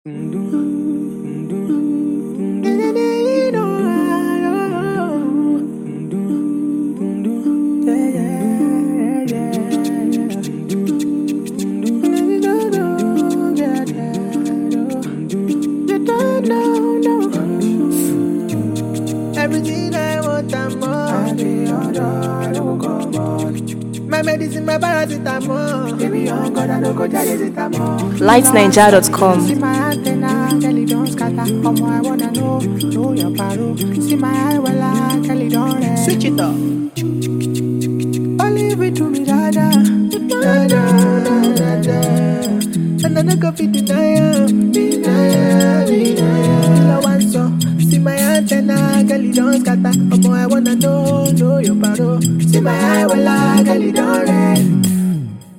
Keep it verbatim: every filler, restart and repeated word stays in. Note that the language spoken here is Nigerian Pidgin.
Everything I want and more. I be under, I don't come on. My medicine, my paracetamol. Baby, on God, I don't go jalicetamol. light ninja dot com. See my antenna, Kelly don't scatter. Come on, I wanna know, know your paro. See my eye, well, I Kelly don't red. Switch it up. Only it to me, dada, dada, dada. And then I go fit deny ya, deny ya, deny ya. I want so. See my antenna, girl, you don't scatter. Come on, I wanna know, know your paro. See my eye, well, I girl, you don't red.